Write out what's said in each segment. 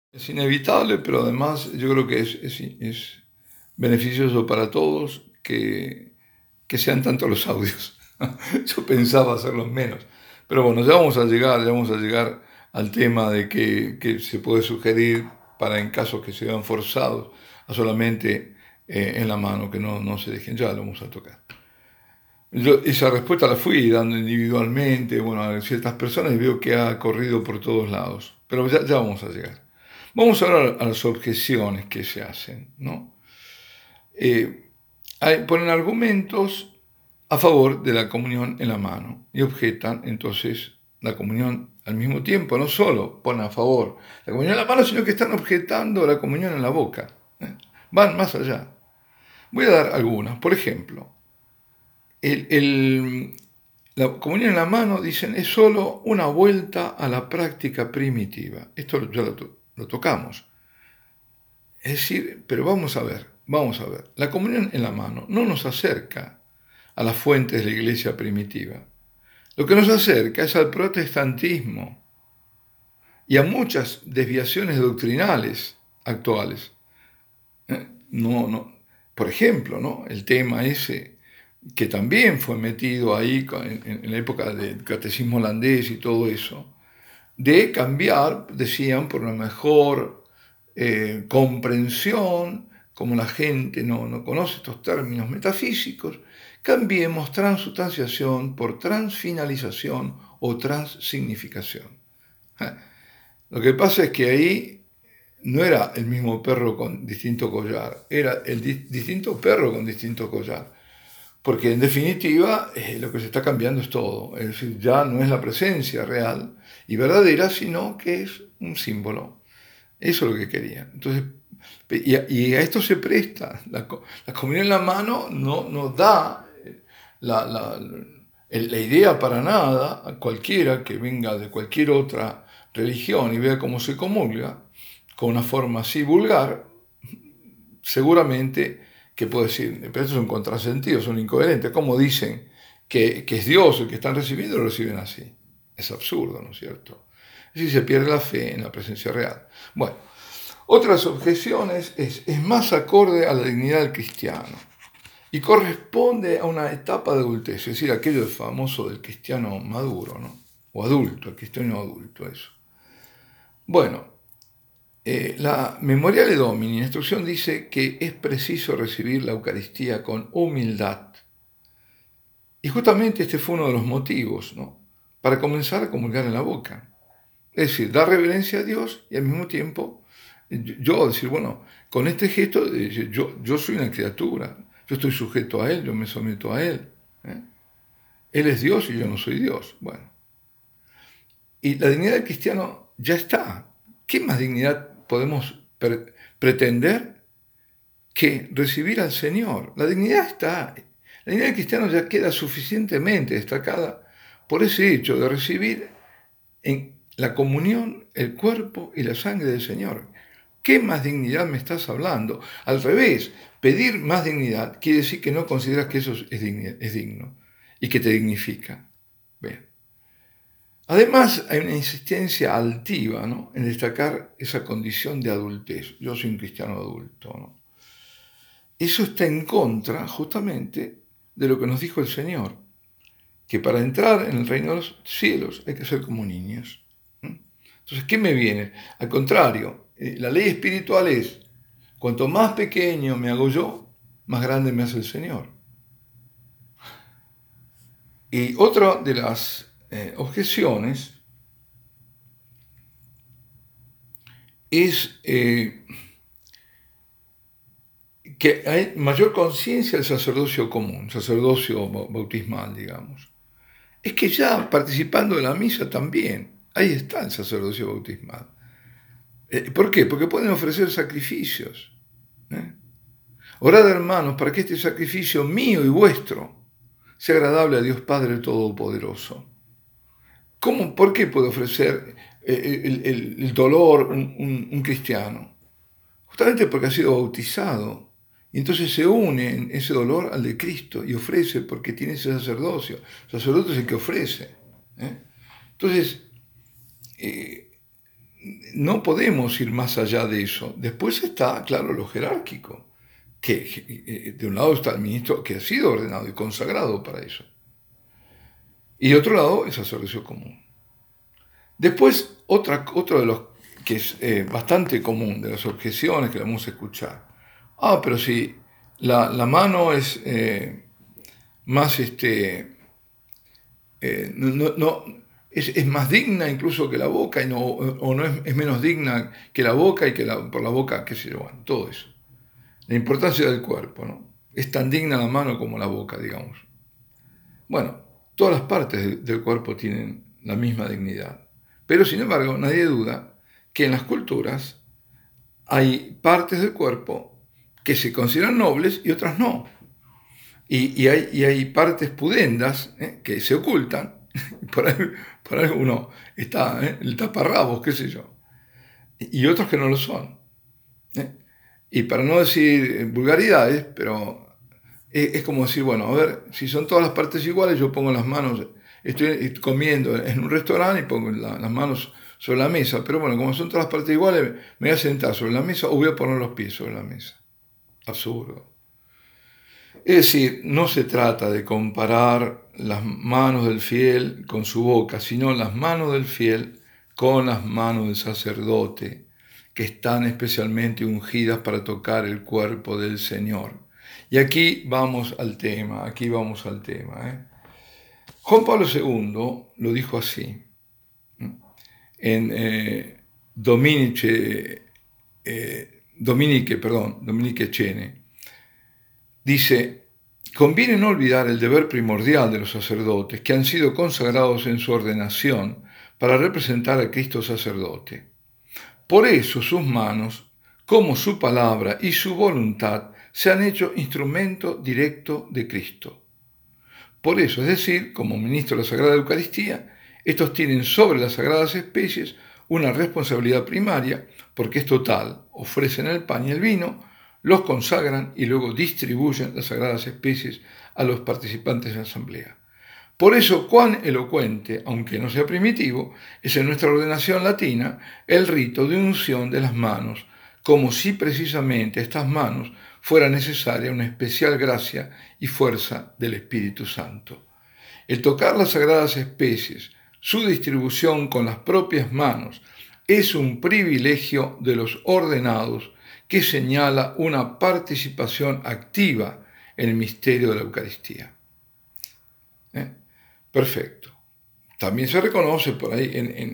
Es inevitable, pero además yo creo que es beneficioso para todos que sean tanto los audios. Yo pensaba hacerlos menos. Pero bueno, ya vamos a llegar al tema de que se puede sugerir para en casos que se vean forzados a solamente en la mano, que no se dejen, ya lo vamos a tocar. Yo esa respuesta la fui dando individualmente, bueno, a ciertas personas y veo que ha corrido por todos lados. Pero ya vamos a llegar. Vamos ahora a las objeciones que se hacen, ¿no? Eh, Ponen argumentos a favor de la comunión en la mano y objetan entonces la comunión al mismo tiempo. No solo ponen a favor la comunión en la mano, sino que están objetando la comunión en la boca. Van más allá. Voy a dar algunas. Por ejemplo, el, el- la comunión en la mano, dicen, es solo una vuelta a la práctica primitiva. Esto ya lo tocamos. Es decir, pero vamos a ver. La comunión en la mano no nos acerca a las fuentes de la iglesia primitiva. Lo que nos acerca es al protestantismo y a muchas desviaciones doctrinales actuales. No. Por ejemplo, ¿no? El tema ese que también fue metido ahí en la época del catecismo holandés y todo eso, de cambiar, decían, por una mejor comprensión, como la gente no conoce estos términos metafísicos, cambiemos transubstanciación por transfinalización o transignificación. Lo que pasa es que ahí no era el mismo perro con distinto collar, era el distinto perro con distinto collar. Porque en definitiva lo que se está cambiando es todo. Es decir, ya no es la presencia real y verdadera, sino que es un símbolo. Eso es lo que querían. Entonces, y a esto se presta. La comunión en la mano no da la, la, la idea para nada a cualquiera que venga de cualquier otra religión y vea cómo se comulga, con una forma así vulgar, seguramente que puede decir, pero esto es un contrasentido, es un incoherente. ¿Cómo dicen que es Dios el que están recibiendo, lo reciben así? Es absurdo, ¿no es cierto? Es decir, se pierde la fe en la presencia real. Bueno, otras objeciones es más acorde a la dignidad del cristiano y corresponde a una etapa de adultez, es decir, aquello famoso del cristiano maduro, ¿no? O adulto, el cristiano adulto, eso. Bueno, la Memoriale Domini, la instrucción dice que es preciso recibir la Eucaristía con humildad. Y justamente este fue uno de los motivos, ¿no? Para comenzar a comulgar en la boca. Es decir, dar reverencia a Dios y al mismo tiempo yo decir, bueno, con este gesto yo soy una criatura, yo estoy sujeto a Él, yo me someto a Él. ¿eh? Él es Dios y yo no soy Dios. Bueno, y la dignidad del cristiano ya está. ¿Qué más dignidad podemos pretender que recibir al Señor? La dignidad está. La dignidad del cristiano ya queda suficientemente destacada por ese hecho de recibir en la comunión el cuerpo y la sangre del Señor. ¿Qué más dignidad me estás hablando? Al revés, pedir más dignidad quiere decir que no consideras que eso es digno y que te dignifica. Bien. Además, hay una insistencia altiva, ¿no?, en destacar esa condición de adultez. Yo soy un cristiano adulto, ¿no? Eso está en contra, justamente, de lo que nos dijo el Señor, que para entrar en el reino de los cielos hay que ser como niños. Entonces, ¿qué me viene? Al contrario, la ley espiritual es, cuanto más pequeño me hago yo, más grande me hace el Señor. Y otra de las objeciones es que hay mayor conciencia del sacerdocio común, sacerdocio bautismal, digamos. Es que ya participando de la misa también, ahí está el sacerdocio bautismal. ¿Por qué? Porque pueden ofrecer sacrificios. ¿eh? Orad, hermanos, para que este sacrificio mío y vuestro sea agradable a Dios Padre Todopoderoso. ¿Por qué puede ofrecer el dolor un cristiano? Justamente porque ha sido bautizado. Y entonces se une en ese dolor al de Cristo y ofrece porque tiene ese sacerdocio. El sacerdote es el que ofrece. ¿eh? Entonces, no podemos ir más allá de eso. Después está, claro, lo jerárquico, que de un lado está el ministro que ha sido ordenado y consagrado para eso. Y de otro lado, el sacerdocio común. Después, otro de los que es bastante común, de las objeciones que vamos a escuchar. Pero si la mano es más, es más digna incluso que la boca, o no es menos digna que la boca y que por la boca, qué sé yo, bueno, todo eso. La importancia del cuerpo, ¿no? Es tan digna la mano como la boca, digamos. Bueno, todas las partes del cuerpo tienen la misma dignidad. Pero, sin embargo, nadie duda que en las culturas hay partes del cuerpo que se consideran nobles y otras no. Y hay partes pudendas que se ocultan. Por ahí uno está, el taparrabos, qué sé yo. Y otros que no lo son. Y para no decir vulgaridades, pero es como decir, bueno, a ver, si son todas las partes iguales, yo pongo las manos, estoy comiendo en un restaurante y pongo las manos sobre la mesa, pero bueno, como son todas las partes iguales, me voy a sentar sobre la mesa o voy a poner los pies sobre la mesa. Absurdo. Es decir, no se trata de comparar las manos del fiel con su boca, sino las manos del fiel con las manos del sacerdote, que están especialmente ungidas para tocar el cuerpo del Señor. Y aquí vamos al tema. Juan Pablo II lo dijo así, en Dominique Cene. Dice: conviene no olvidar el deber primordial de los sacerdotes que han sido consagrados en su ordenación para representar a Cristo sacerdote. Por eso sus manos, como su palabra y su voluntad, se han hecho instrumento directo de Cristo. Por eso, es decir, como ministro de la Sagrada Eucaristía, estos tienen sobre las sagradas especies una responsabilidad primaria, porque es total: ofrecen el pan y el vino, los consagran y luego distribuyen las sagradas especies a los participantes en la asamblea. Por eso, cuán elocuente, aunque no sea primitivo, es en nuestra ordenación latina el rito de unción de las manos, como si precisamente a estas manos fuera necesaria una especial gracia y fuerza del Espíritu Santo. El tocar las sagradas especies, su distribución con las propias manos, es un privilegio de los ordenados que señala una participación activa en el misterio de la Eucaristía. Perfecto. También se reconoce por ahí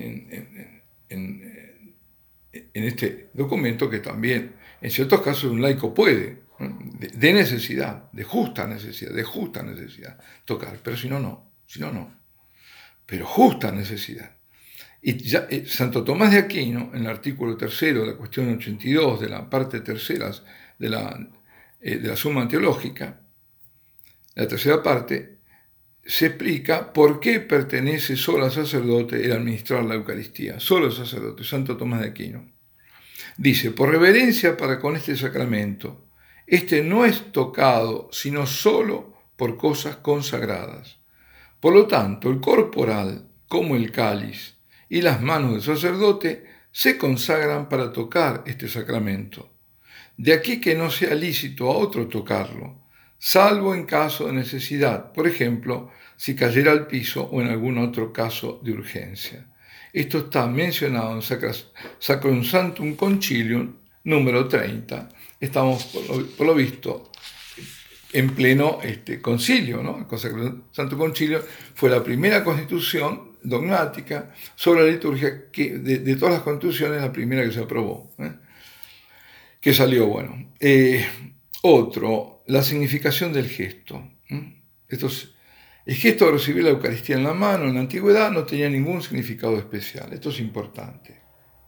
en este documento que también en ciertos casos un laico puede, de necesidad, de justa necesidad, tocar, pero si no, no. Pero justa necesidad. Y ya, Santo Tomás de Aquino, en el artículo 3 de la cuestión 82, de la parte tercera de la Suma Teológica, la tercera parte, se explica por qué pertenece solo al sacerdote el administrar la Eucaristía, solo al sacerdote, Santo Tomás de Aquino. Dice: por reverencia para con este sacramento, este no es tocado sino solo por cosas consagradas. Por lo tanto, el corporal, como el cáliz, y las manos del sacerdote se consagran para tocar este sacramento. De aquí que no sea lícito a otro tocarlo, salvo en caso de necesidad, por ejemplo, si cayera al piso o en algún otro caso de urgencia. Esto está mencionado en Sacrosanctum Concilium número 30. Estamos, por lo visto, en pleno concilio, ¿no? El Sacrosanctum Concilio fue la primera constitución dogmática sobre la liturgia, que de todas las constituciones, la primera que se aprobó, que salió bueno. Otro, la significación del gesto. El gesto de recibir la Eucaristía en la mano en la antigüedad no tenía ningún significado especial. Esto es importante.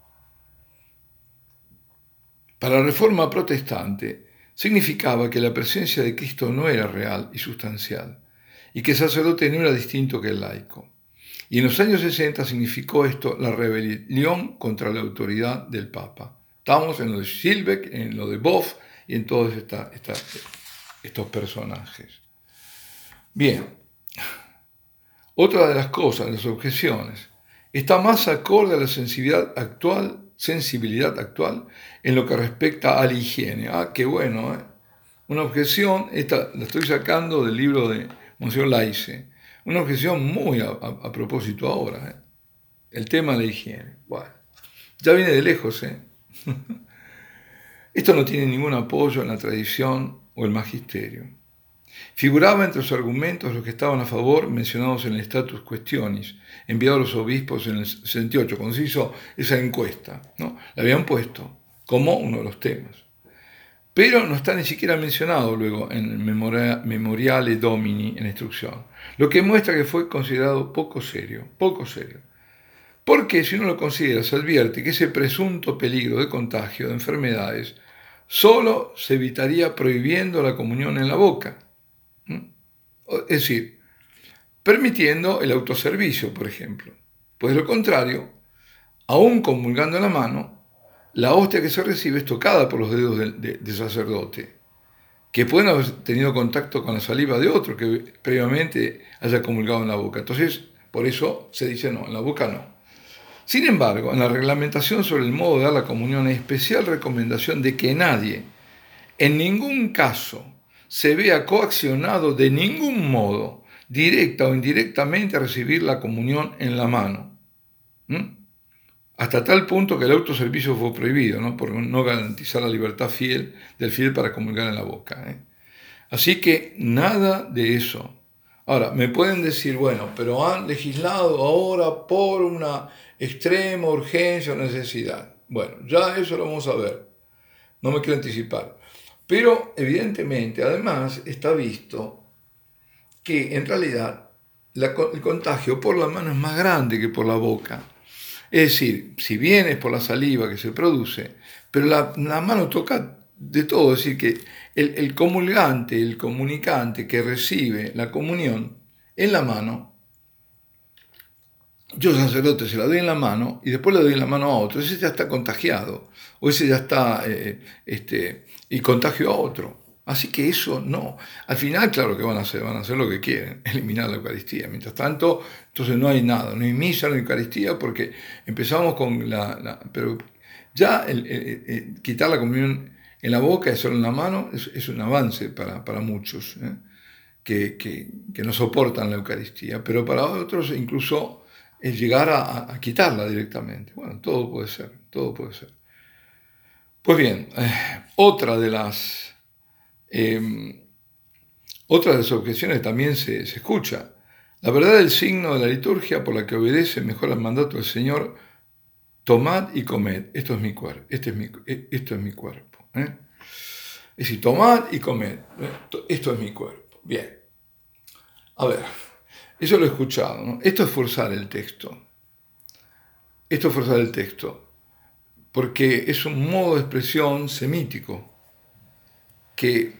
Para la Reforma protestante significaba que la presencia de Cristo no era real y sustancial, y que el sacerdote no era distinto que el laico. Y en los años 60 significó esto la rebelión contra la autoridad del Papa. Estamos en lo de Schillebeck, en lo de Boff y en todos estos personajes. Bien, otra de las cosas, de las objeciones, está más acorde a la sensibilidad actual en lo que respecta a la higiene. Ah, qué bueno, ¿eh? Una objeción, esta la estoy sacando del libro de Monsieur Laice, una objeción muy a propósito ahora, ¿eh? El tema de la higiene. Bueno, ya viene de lejos, ¿eh? Esto no tiene ningún apoyo en la tradición o el magisterio. Figuraba entre los argumentos los que estaban a favor mencionados en el Status Questionis, enviado a los obispos en el 68, cuando se hizo esa encuesta, ¿no? La habían puesto como uno de los temas. Pero no está ni siquiera mencionado luego en el Memoriale Domini en la instrucción, lo que muestra que fue considerado poco serio. Porque si uno lo considera, se advierte que ese presunto peligro de contagio de enfermedades solo se evitaría prohibiendo la comunión en la boca. Es decir, permitiendo el autoservicio, por ejemplo. Pues de lo contrario, aún comulgando en la mano, la hostia que se recibe es tocada por los dedos del sacerdote, que pueden haber tenido contacto con la saliva de otro que previamente haya comulgado en la boca. Entonces, por eso se dice no, en la boca no. Sin embargo, en la reglamentación sobre el modo de dar la comunión hay especial recomendación de que nadie, en ningún caso, se vea coaccionado de ningún modo, directa o indirectamente, a recibir la comunión en la mano. Hasta tal punto que el autoservicio fue prohibido, ¿no? Por no garantizar la libertad del fiel para comulgar en la boca, ¿eh? Así que nada de eso. Ahora, me pueden decir, bueno, pero han legislado ahora por una extrema urgencia o necesidad. Bueno, ya eso lo vamos a ver. No me quiero anticipar. Pero evidentemente, además, está visto que en realidad el contagio por la mano es más grande que por la boca. Es decir, si bien es por la saliva que se produce, pero la mano toca de todo. Es decir, que el comulgante, el comunicante que recibe la comunión en la mano, yo sacerdote se la doy en la mano y después le doy en la mano a otro. Ese ya está contagiado, o ese ya está y contagio a otro. Así que eso no. Al final, claro que van a hacer lo que quieren, eliminar la Eucaristía. Mientras tanto, entonces no hay nada, no hay misa, no hay Eucaristía, porque empezamos con pero ya quitar la comunión en la boca y hacerlo en la mano es un avance para muchos, ¿eh? que no soportan la Eucaristía, pero para otros incluso es llegar a quitarla directamente. Bueno, todo puede ser, todo puede ser. Pues bien, otra de las objeciones también se escucha. La verdad del signo de la liturgia por la que obedece mejor al mandato del Señor, tomad y comed, esto es mi cuerpo, esto es mi cuerpo. Es decir, tomad y comed, esto es mi cuerpo. Bien, a ver, eso lo he escuchado, ¿no? Esto es forzar el texto. Esto es forzar el texto, porque es un modo de expresión semítico que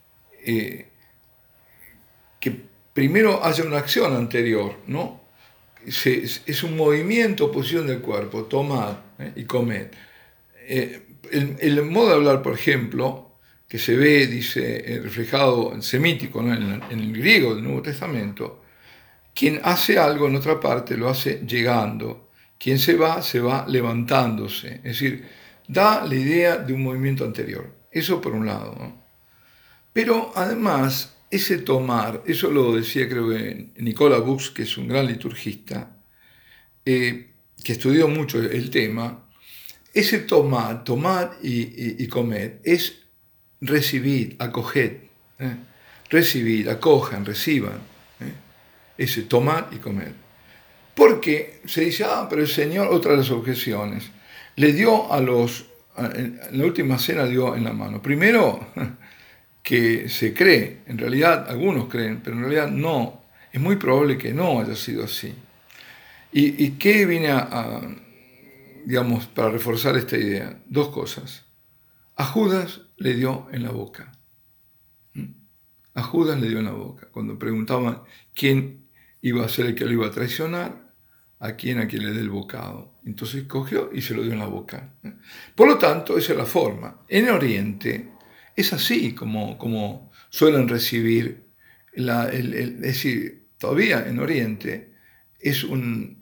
primero haya una acción anterior, ¿no? Es un movimiento, posición del cuerpo, tomar y comer. El modo de hablar, por ejemplo, que se ve, dice, reflejado en semítico, ¿no? en el griego del Nuevo Testamento, quien hace algo en otra parte lo hace llegando, quien se va levantándose, es decir, da la idea de un movimiento anterior. Eso por un lado, ¿no? Pero además, ese tomar, eso lo decía creo que Nicola Bux, que es un gran liturgista, que estudió mucho el tema, ese tomar y comer, es recibir, acoged, recibir, acojan, reciban, ese tomar y comer. Porque se dice, pero el Señor, otra de las objeciones, le dio en la última cena dio en la mano. Primero, que se cree, en realidad algunos creen, pero en realidad no, es muy probable que no haya sido así. ¿Y qué viene digamos, para reforzar esta idea? Dos cosas. A Judas le dio en la boca. A Judas le dio en la boca. Cuando preguntaban quién iba a ser el que lo iba a traicionar, a quien le dé el bocado. Entonces cogió y se lo dio en la boca. Por lo tanto, esa es la forma. En Oriente es así como suelen recibir, es decir, todavía en Oriente es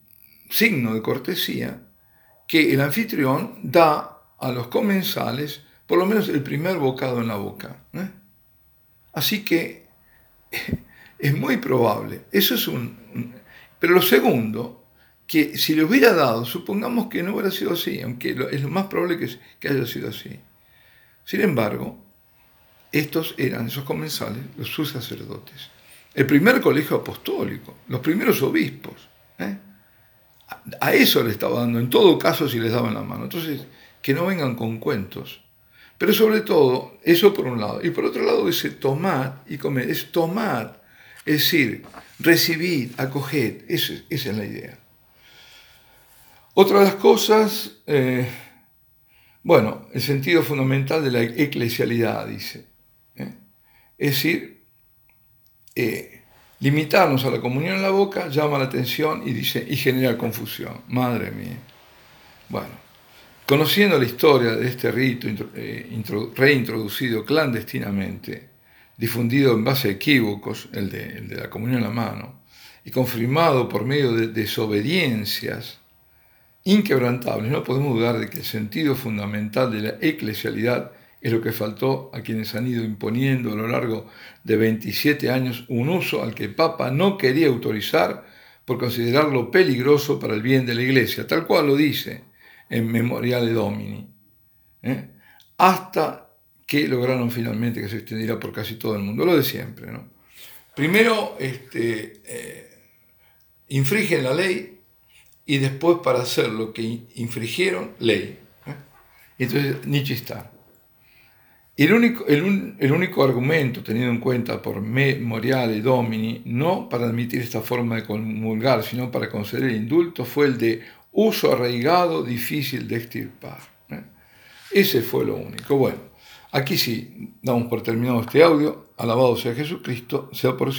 signo de cortesía que el anfitrión da a los comensales por lo menos el primer bocado en la boca. Así que es muy probable, eso es pero lo segundo, que si le hubiera dado, supongamos que no hubiera sido así, aunque es lo más probable que haya sido así. Sin embargo, esos comensales, los sus sacerdotes, el primer colegio apostólico, los primeros obispos, a eso le estaba dando, en todo caso si les daban la mano. Entonces, que no vengan con cuentos. Pero sobre todo, eso por un lado. Y por otro lado, ese tomad y comed, es tomar, es decir, recibid, acoged, esa es la idea. Otra de las cosas, el sentido fundamental de la eclesialidad, dice. Es decir, limitarnos a la comunión en la boca llama la atención y genera confusión. Madre mía. Bueno, conociendo la historia de este rito reintroducido clandestinamente, difundido en base a equívocos, el de la comunión en la mano, y confirmado por medio de desobediencias inquebrantables, no podemos dudar de que el sentido fundamental de la eclesialidad es lo que faltó a quienes han ido imponiendo a lo largo de 27 años un uso al que el Papa no quería autorizar por considerarlo peligroso para el bien de la Iglesia, tal cual lo dice en Memoriale Domini, hasta que lograron finalmente que se extendiera por casi todo el mundo, lo de siempre, ¿no? Primero infringen la ley y después, para hacer lo que infringieron, ley. Entonces, Nietzsche está. El único argumento tenido en cuenta por Memoriale Domini, no para admitir esta forma de comulgar, sino para conceder el indulto, fue el de uso arraigado, difícil de extirpar. Ese fue lo único. Bueno, aquí sí, damos por terminado este audio. Alabado sea Jesucristo, sea por